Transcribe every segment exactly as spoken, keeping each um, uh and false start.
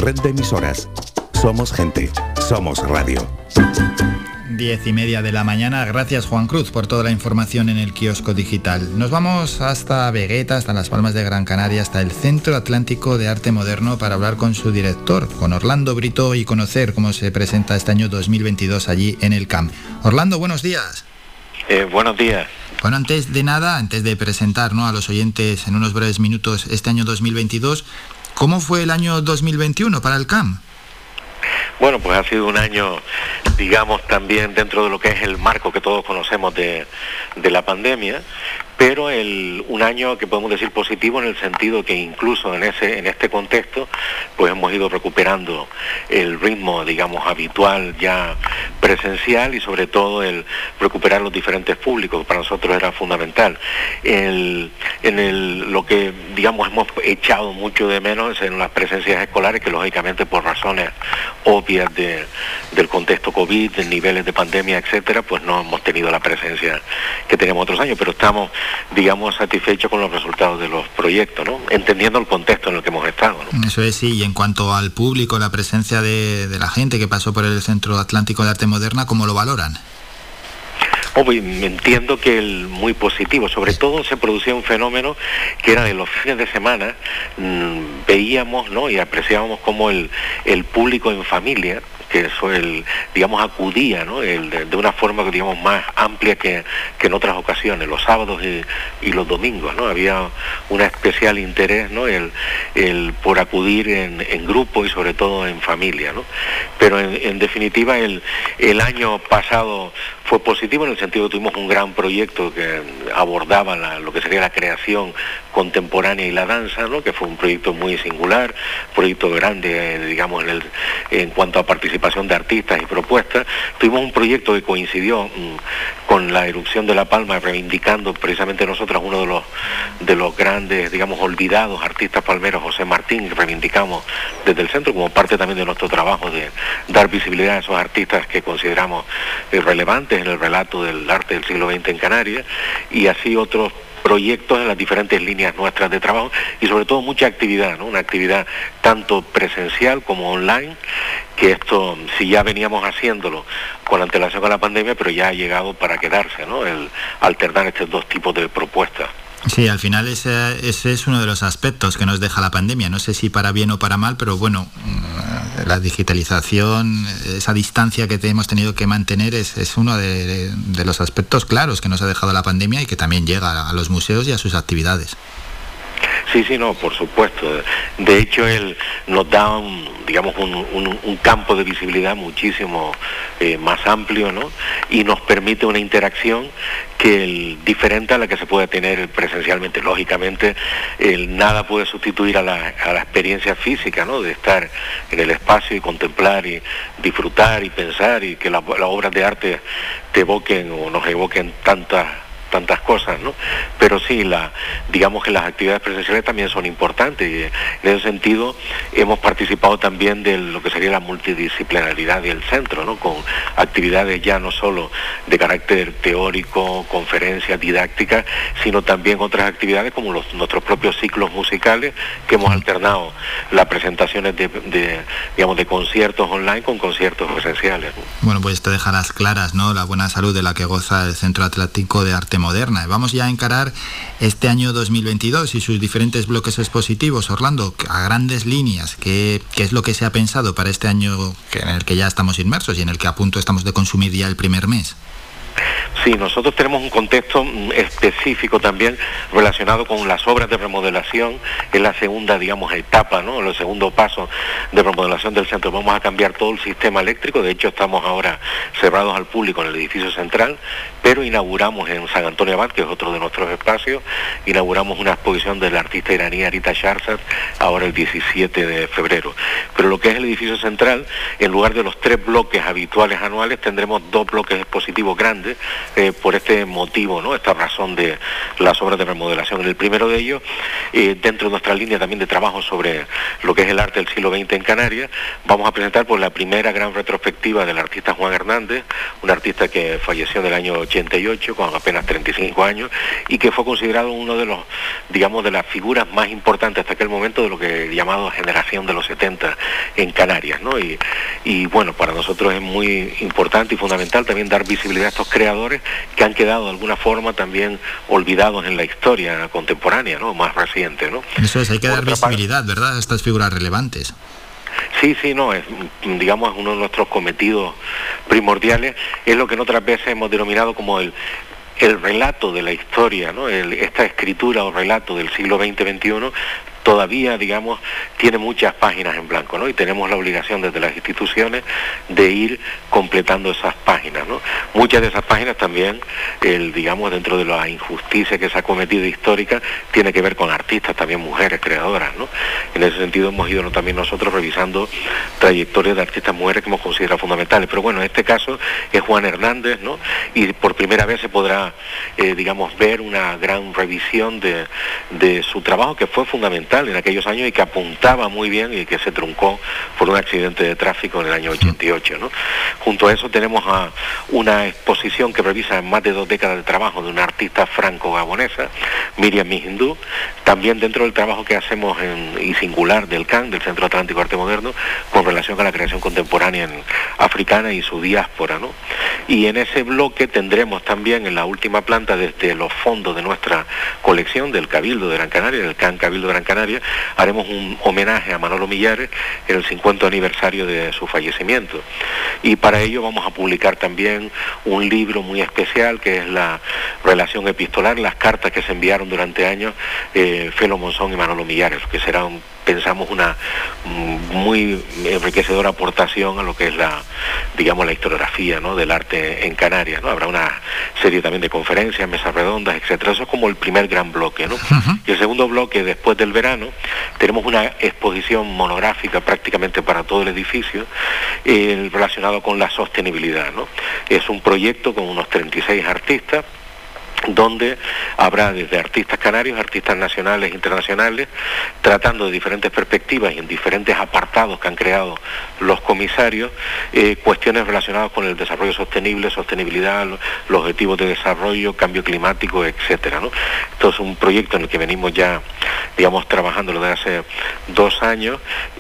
Red de emisoras. Somos gente. Somos radio. Diez y media de la mañana. Gracias, Juan Cruz, por toda la información en el kiosco digital. Nos vamos hasta Vegueta, hasta Las Palmas de Gran Canaria, hasta el Centro Atlántico de Arte Moderno para hablar con su director, con Orlando Brito, y conocer cómo se presenta este año dos mil veintidós allí en el C A M. Orlando, buenos días. Eh, buenos días. Bueno, antes de nada, antes de presentar, ¿no?, a los oyentes en unos breves minutos este año dos mil veintidós, ¿cómo fue el año dos mil veintiuno para el C A M? Bueno, pues ha sido un año, digamos, también dentro de lo que es el marco que todos conocemos de, de la pandemia, pero el, un año que podemos decir positivo en el sentido que incluso en ese en este contexto pues hemos ido recuperando el ritmo, digamos, habitual ya presencial, y sobre todo el recuperar los diferentes públicos, que para nosotros era fundamental. El, en el, lo que, digamos, hemos echado mucho de menos en las presencias escolares, que lógicamente por razones obvias de, del contexto COVID, de niveles de pandemia, etcétera, pues no hemos tenido la presencia que teníamos otros años, pero estamos, digamos, satisfechos con los resultados de los proyectos, ¿no?, entendiendo el contexto en el que hemos estado, ¿no? Eso es, sí. Y en cuanto al público, la presencia de, de la gente que pasó por el Centro Atlántico de Arte Moderna, ¿cómo lo valoran? Oh, pues, entiendo que el muy positivo. Sobre todo se producía un fenómeno que era de los fines de semana, mmm, veíamos, ¿no?, y apreciábamos cómo el, el público en familia, que eso el, digamos, acudía, ¿no?, el, de, de una forma, digamos, más amplia que, que en otras ocasiones, los sábados y, y los domingos, ¿no? Había un especial interés, ¿no?, el, el por acudir en, en grupo y sobre todo en familia, ¿no? Pero en, en definitiva el, el año pasado fue positivo en el sentido que tuvimos un gran proyecto que abordaba la, lo que sería la creación contemporánea y la danza, ¿no?, que fue un proyecto muy singular, proyecto grande, eh, digamos, en, el, en cuanto a participación de artistas y propuestas. Tuvimos un proyecto que coincidió mmm, con la erupción de La Palma, reivindicando precisamente nosotros uno de los de los grandes, digamos, olvidados artistas palmeros, José Martín, que reivindicamos desde el centro como parte también de nuestro trabajo de dar visibilidad a esos artistas que consideramos eh, relevantes en el relato del arte del siglo veinte en Canarias, y así otros proyectos en las diferentes líneas nuestras de trabajo, y sobre todo mucha actividad, ¿no?, una actividad tanto presencial como online, que esto, si ya veníamos haciéndolo con antelación a la pandemia, pero ya ha llegado para quedarse, ¿no?, el alternar estos dos tipos de propuestas. Sí, al final ese, ese es uno de los aspectos que nos deja la pandemia. No sé si para bien o para mal, pero bueno, la digitalización, esa distancia que hemos tenido que mantener es, es uno de, de los aspectos claros que nos ha dejado la pandemia y que también llega a los museos y a sus actividades. Sí, sí, no, por supuesto. De hecho, él nos da, un, digamos, un, un, un campo de visibilidad muchísimo eh, más amplio, ¿no?, y nos permite una interacción que el, diferente a la que se puede tener presencialmente. Lógicamente, el, nada puede sustituir a la, a la experiencia física, ¿no?, de estar en el espacio y contemplar y disfrutar y pensar, y que la, las obras de arte te evoquen o nos evoquen tantas tantas cosas, ¿no? Pero sí, la, digamos que las actividades presenciales también son importantes, y en ese sentido hemos participado también de lo que sería la multidisciplinaridad del centro, ¿no?, con actividades ya no solo de carácter teórico, conferencias, didácticas, sino también otras actividades como los, nuestros propios ciclos musicales, que hemos alternado las presentaciones de, de, digamos, de conciertos online con conciertos presenciales, ¿no? Bueno, pues te dejarás claras, ¿no?, la buena salud de la que goza el Centro Atlántico de Arte Moderna. Vamos ya a encarar este año dos mil veintidós y sus diferentes bloques expositivos. Orlando, a grandes líneas, ¿qué, qué es lo que se ha pensado para este año en el que ya estamos inmersos y en el que a punto estamos de consumir ya el primer mes? Sí, nosotros tenemos un contexto específico también relacionado con las obras de remodelación. Es la segunda, digamos, etapa, ¿no?, el segundo paso de remodelación del centro. Vamos a cambiar todo el sistema eléctrico. De hecho, estamos ahora cerrados al público en el edificio central, pero inauguramos en San Antonio Abad, que es otro de nuestros espacios, inauguramos una exposición del artista iraní Arita Sharzad ahora el diecisiete de febrero. Pero lo que es el edificio central, en lugar de los tres bloques habituales anuales, tendremos dos bloques expositivos grandes, eh, por este motivo, ¿no? Esta razón de las obras de remodelación. En el primero de ellos, eh, dentro de nuestra línea también de trabajo sobre lo que es el arte del siglo veinte en Canarias, vamos a presentar por la primera gran retrospectiva del artista Juan Hernández, un artista que falleció en el año ochenta y ocho con apenas treinta y cinco años y que fue considerado uno de los, digamos, de las figuras más importantes hasta aquel momento de lo que llamado generación de los setenta en Canarias, ¿no? Y, y bueno, para nosotros es muy importante y fundamental también dar visibilidad a estos creadores que han quedado de alguna forma también olvidados en la historia contemporánea, ¿no? Más reciente, ¿no? Eso es, hay que dar visibilidad, ¿verdad?, a estas figuras relevantes. Sí, sí, no, es, digamos, es uno de nuestros cometidos primordiales, es lo que en otras veces hemos denominado como el el relato de la historia, ¿no? El, esta escritura o relato del siglo veinte veintiuno todavía, digamos, tiene muchas páginas en blanco, ¿no? Y tenemos la obligación desde las instituciones de ir completando esas páginas, ¿no? Muchas de esas páginas también, el, digamos, dentro de la injusticia que se ha cometido histórica, tiene que ver con artistas, también mujeres creadoras, ¿no? En ese sentido hemos ido, ¿no?, también nosotros revisando trayectorias de artistas mujeres que hemos considerado fundamentales. Pero bueno, en este caso es Juan Hernández, ¿no? Y por primera vez se podrá, eh, digamos, ver una gran revisión de, de su trabajo, que fue fundamental en aquellos años y que apuntaba muy bien y que se truncó por un accidente de tráfico en el año ochenta y ocho, ¿no? Junto a eso tenemos a una exposición que revisa más de dos décadas de trabajo de una artista franco-gabonesa, Miriam Mijindú, también dentro del trabajo que hacemos en, y singular del C A N, del Centro Atlántico de Arte Moderno, con relación a la creación contemporánea en, africana y su diáspora, ¿no? Y en ese bloque tendremos también en la última planta, desde los fondos de nuestra colección del Cabildo de Gran Canaria, del C A N Cabildo de Gran Canaria, haremos un homenaje a Manolo Millares en el cincuenta aniversario de su fallecimiento. Y para ello vamos a publicar también un libro muy especial que es la relación epistolar, las cartas que se enviaron durante años eh, Felo Monzón y Manolo Millares, que será un, pensamos una muy enriquecedora aportación a lo que es la, digamos, la historiografía, ¿no?, del arte en Canarias, ¿no? Habrá una serie también de conferencias, mesas redondas, etcétera. Eso es como el primer gran bloque, ¿no? Uh-huh. Y el segundo bloque, después del verano, tenemos una exposición monográfica prácticamente para todo el edificio eh, relacionado con la sostenibilidad, ¿no? Es un proyecto con unos treinta y seis artistas, donde habrá desde artistas canarios, artistas nacionales e internacionales, tratando de diferentes perspectivas y en diferentes apartados que han creado los comisarios, eh, cuestiones relacionadas con el desarrollo sostenible, sostenibilidad, los objetivos de desarrollo, cambio climático, etcétera, ¿no? Esto es un proyecto en el que venimos ya, digamos, trabajando desde hace dos años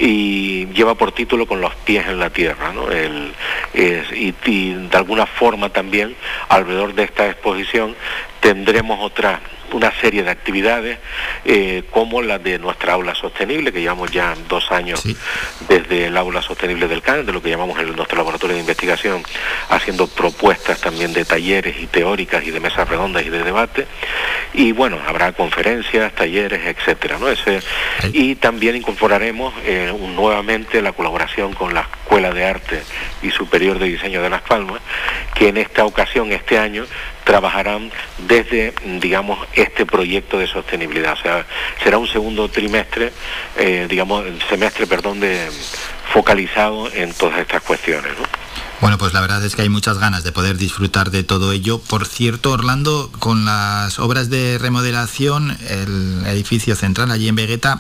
y lleva por título Con los pies en la tierra, ¿no? El, es, y, y de alguna forma también, alrededor de esta exposición, tendremos otra, una serie de actividades eh, como la de nuestra aula sostenible, que llevamos ya dos años sí. desde el aula sostenible del C A N, de lo que llamamos el, nuestro laboratorio de investigación, haciendo propuestas también de talleres y teóricas y de mesas redondas y de debate. Y bueno, habrá conferencias, talleres, etcétera, ¿no? Ese, y también incorporaremos eh, un, nuevamente la colaboración con la Escuela de Arte y Superior de Diseño de Las Palmas, que en esta ocasión, este año, trabajarán desde, digamos, este proyecto de sostenibilidad. O sea, será un segundo trimestre, eh, digamos, semestre, perdón, de focalizado en todas estas cuestiones, ¿no? Bueno, pues la verdad es que hay muchas ganas de poder disfrutar de todo ello. Por cierto, Orlando, con las obras de remodelación, el edificio central allí en Vegueta,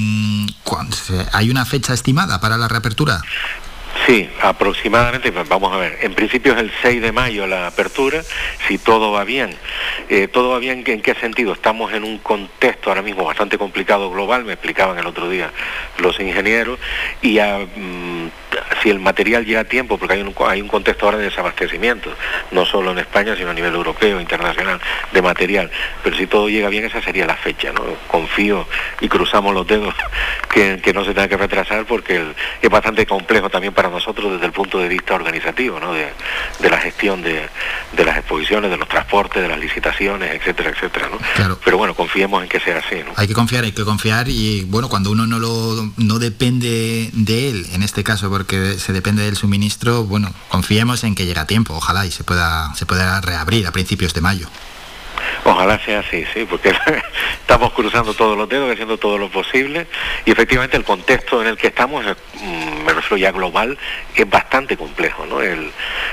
¿hay una fecha estimada para la reapertura? Sí, aproximadamente, vamos a ver, en principio es el seis de mayo la apertura, si todo va bien. Eh, ¿Todo va bien en qué sentido? Estamos en un contexto ahora mismo bastante complicado global, me explicaban el otro día los ingenieros, y a, mm, si el material llega a tiempo, porque hay un, hay un contexto ahora de desabastecimiento, no solo en España, sino a nivel europeo, internacional, de material, pero si todo llega bien, esa sería la fecha, ¿no? Confío y cruzamos los dedos que, que no se tenga que retrasar, porque el, es bastante complejo también para nosotros desde el punto de vista organizativo, ¿no? de, de la gestión de, de las exposiciones, de los transportes, de las licitaciones, etcétera, etcétera, ¿no? Claro. Pero bueno, confiemos en que sea así, ¿no? Hay que confiar, hay que confiar y bueno, cuando uno no lo no depende de él, en este caso porque se depende del suministro, bueno, confiemos en que llegue a tiempo, ojalá y se pueda se pueda reabrir a principios de mayo. Ojalá sea así, sí, porque estamos cruzando todos los dedos, haciendo todo lo posible, y efectivamente el contexto en el que estamos, me refiero ya global, es bastante complejo, ¿no? El,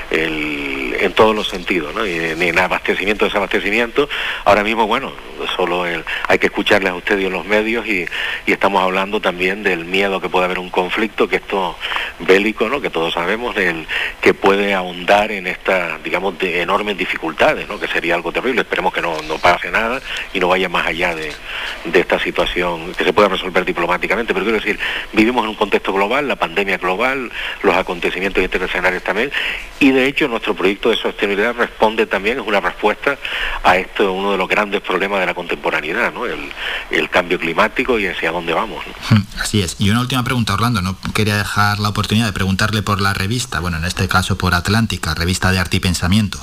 el, en todos los sentidos, ¿no? Y en, en abastecimiento, desabastecimiento, ahora mismo, bueno, solo el, hay que escucharles a ustedes en los medios, y, y estamos hablando también del miedo que puede haber un conflicto, que esto bélico, ¿no? Que todos sabemos, el, que puede ahondar en estas, digamos, de enormes dificultades, ¿no? Que sería algo terrible. Esperemos que no, no pase nada y no vaya más allá de, de esta situación, que se pueda resolver diplomáticamente, pero quiero decir, vivimos en un contexto global, la pandemia global, los acontecimientos internacionales también, y de hecho nuestro proyecto de sostenibilidad responde también, es una respuesta a esto, uno de los grandes problemas de la contemporaneidad, ¿no? El, el cambio climático y hacia dónde vamos, ¿no? Así es. Y una última pregunta, Orlando, no quería dejar la oportunidad de preguntarle por la revista, bueno, en este caso por Atlántica, revista de arte y pensamiento.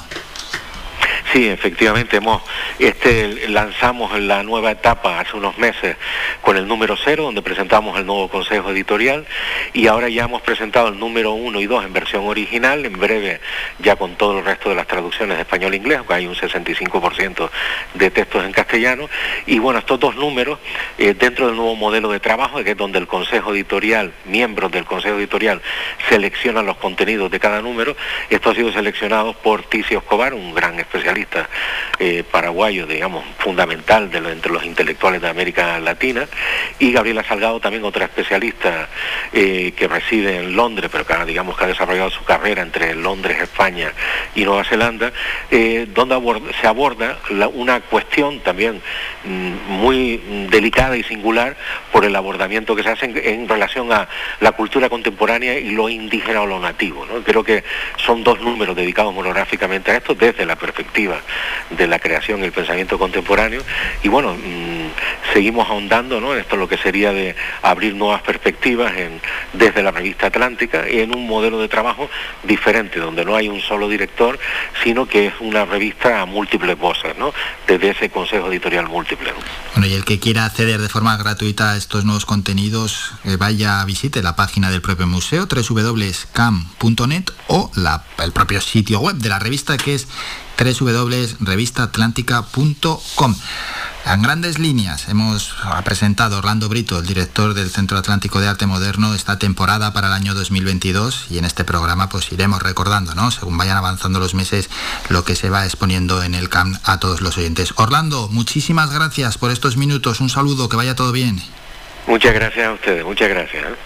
Sí, efectivamente, hemos este lanzamos la nueva etapa hace unos meses con el número cero, donde presentamos el nuevo consejo editorial, y ahora ya hemos presentado el número uno y dos en versión original, en breve ya con todo el resto de las traducciones de español e inglés, que hay un sesenta y cinco por ciento de textos en castellano, y bueno, estos dos números, eh, dentro del nuevo modelo de trabajo, que es donde el consejo editorial, miembros del consejo editorial, seleccionan los contenidos de cada número. Estos han sido seleccionados por Ticio Escobar, un gran especialista Eh, paraguayo, digamos, fundamental de lo, entre los intelectuales de América Latina, y Gabriela Salgado, también otra especialista eh, que reside en Londres, pero que digamos que ha desarrollado su carrera entre Londres, España y Nueva Zelanda, eh, donde aborda, se aborda la, una cuestión también mm, muy delicada y singular por el abordamiento que se hace en, en relación a la cultura contemporánea y lo indígena o lo nativo, ¿no? Creo que son dos números dedicados monográficamente a esto desde la perspectiva de la creación y el pensamiento contemporáneo, y bueno, mmm, seguimos ahondando, ¿no? Esto es lo que sería de abrir nuevas perspectivas en, desde la revista Atlántica, y en un modelo de trabajo diferente, donde no hay un solo director, sino que es una revista a múltiples voces, ¿no? Desde ese consejo editorial múltiple, ¿no? Bueno, y el que quiera acceder de forma gratuita a estos nuevos contenidos, eh, vaya, visite la página del propio museo, doble u doble u doble u punto cam punto net, o la, el propio sitio web de la revista, que es doble u doble u doble u punto revista atlántica punto com. En grandes líneas hemos presentado a Orlando Brito, el director del Centro Atlántico de Arte Moderno, esta temporada para el año dos mil veintidós, y en este programa pues iremos recordando, ¿no?, según vayan avanzando los meses, lo que se va exponiendo en el C A M a todos los oyentes. Orlando, muchísimas gracias por estos minutos, un saludo, que vaya todo bien. Muchas gracias a ustedes, muchas gracias, ¿eh?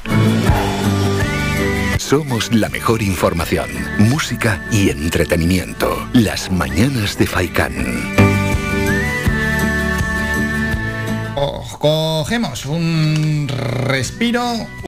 Somos la mejor información, música y entretenimiento. Las mañanas de Faikán. Cogemos un respiro.